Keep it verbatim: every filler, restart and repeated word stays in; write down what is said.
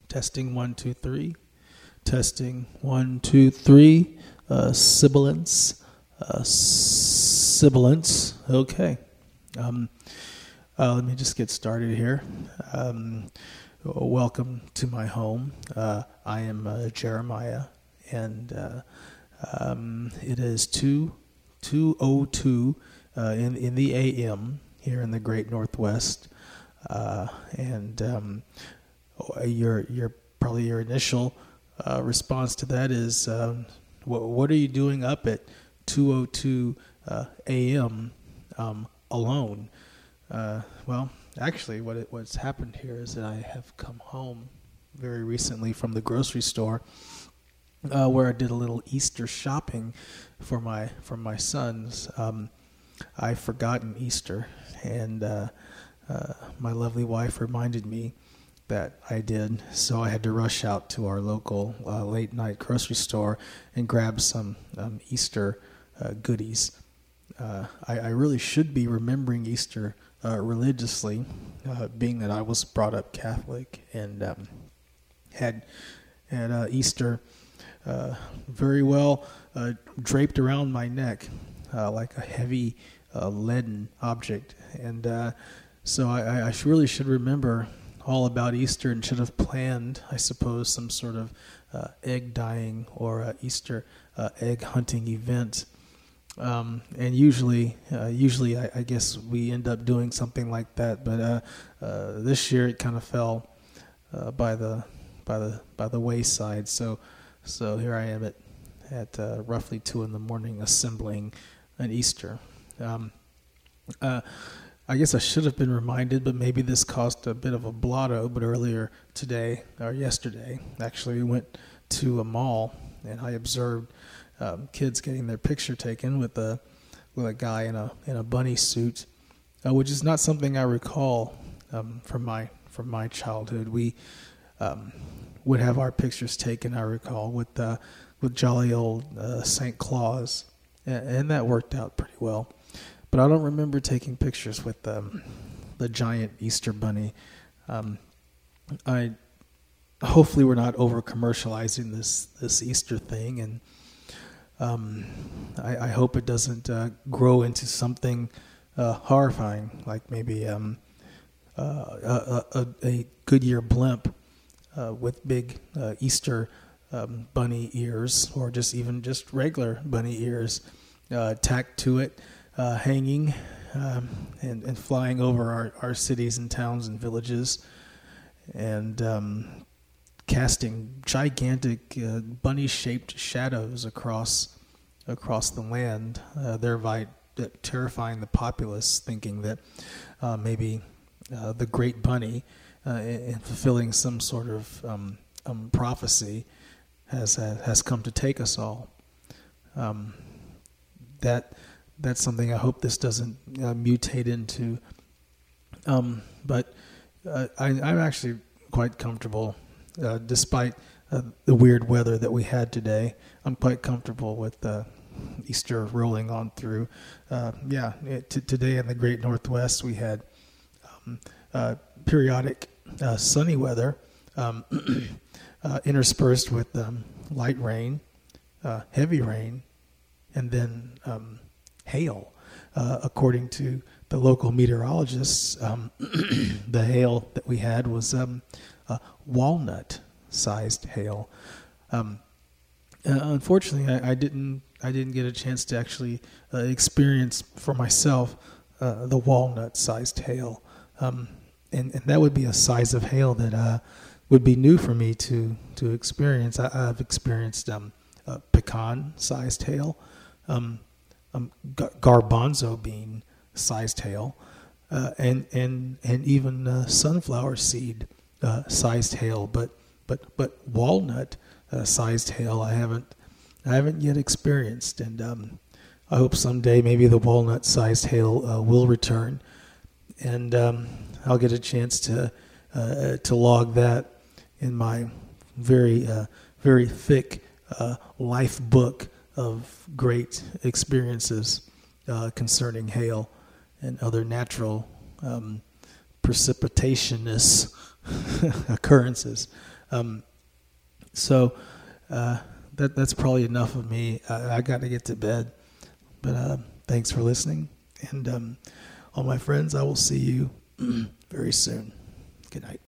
Testing one, two, three. Testing one, two, three. Uh, sibilance. Uh, sibilance. Okay. Um, uh, let me just get started here. Um, welcome to my home. Uh, I am uh, Jeremiah, and uh, um, it is two oh two uh, in in the A M here in the Great Northwest. Uh, and um, your your probably your initial uh, response to that is, um, what, what are you doing up at two oh two uh, A M um, alone? Uh, well, actually, what it, what's happened here is that I have come home very recently from the grocery store, uh, where I did a little Easter shopping for my for my sons. Um, I've forgotten Easter, and uh, uh, my lovely wife reminded me that I did, so I had to rush out to our local uh, late night grocery store and grab some um, Easter uh, goodies. Uh, I, I really should be remembering Easter uh, religiously, uh, being that I was brought up Catholic and um, had had uh, Easter uh, very well uh, draped around my neck uh, like a heavy uh, leaden object, and uh, so I, I really should remember all about Easter and should have planned, I suppose, some sort of uh, egg dyeing or uh, Easter uh, egg hunting event. Um, and usually, uh, usually I, I guess we end up doing something like that. But uh, uh, this year it kind of fell uh, by the by the by the wayside. So, so here I am at at uh, roughly two in the morning assembling an Easter. Um, uh, I guess I should have been reminded, but maybe this caused a bit of a blotto. But earlier today, or yesterday, actually, we went to a mall, and I observed um, kids getting their picture taken with a with a guy in a in a bunny suit, uh, which is not something I recall um, from my from my childhood. We um, would have our pictures taken, I recall, with uh, with jolly old uh, Saint Claus, and, and that worked out pretty well. But I don't remember taking pictures with um, the giant Easter bunny. Um, I hopefully we're not over commercializing this this Easter thing, and um, I, I hope it doesn't uh, grow into something uh, horrifying, like maybe um, uh, a, a, a Goodyear blimp uh, with big uh, Easter um, bunny ears, or just even just regular bunny ears uh, tacked to it. Uh, hanging um, and, and flying over our, our cities and towns and villages, and um, casting gigantic uh, bunny-shaped shadows across across the land, uh, thereby terrifying the populace, thinking that uh, maybe uh, the Great Bunny, uh, in fulfilling some sort of um, um, prophecy, has has come to take us all. Um, that. That's something I hope this doesn't uh, mutate into. Um, but uh, I, I'm actually quite comfortable, uh, despite uh, the weird weather that we had today. I'm quite comfortable with uh, Easter rolling on through. Uh, yeah, it, t- today in the Great Northwest we had um, uh, periodic uh, sunny weather um, uh, interspersed with um, light rain, uh, heavy rain, and then Um, hail. Uh, according to the local meteorologists, um, the hail that we had was um, uh, walnut-sized hail. Um, uh, unfortunately, I, I didn't. I didn't get a chance to actually uh, experience for myself uh, the walnut-sized hail, um, and, and that would be a size of hail that uh, would be new for me to to experience. I, I've experienced um, uh, pecan-sized hail. Um, Um, garbanzo bean sized hail, uh, and and and even uh, sunflower seed uh, sized hail, but but but walnut uh, sized hail I haven't I haven't yet experienced, and um, I hope someday maybe the walnut sized hail uh, will return, and um, I'll get a chance to uh, to log that in my very uh, very thick uh, life book of great experiences uh, concerning hail and other natural um, precipitationist occurrences. Um, so uh, that that's probably enough of me. I, I got to get to bed. But uh, thanks for listening. And um, all my friends, I will see you very soon. Good night.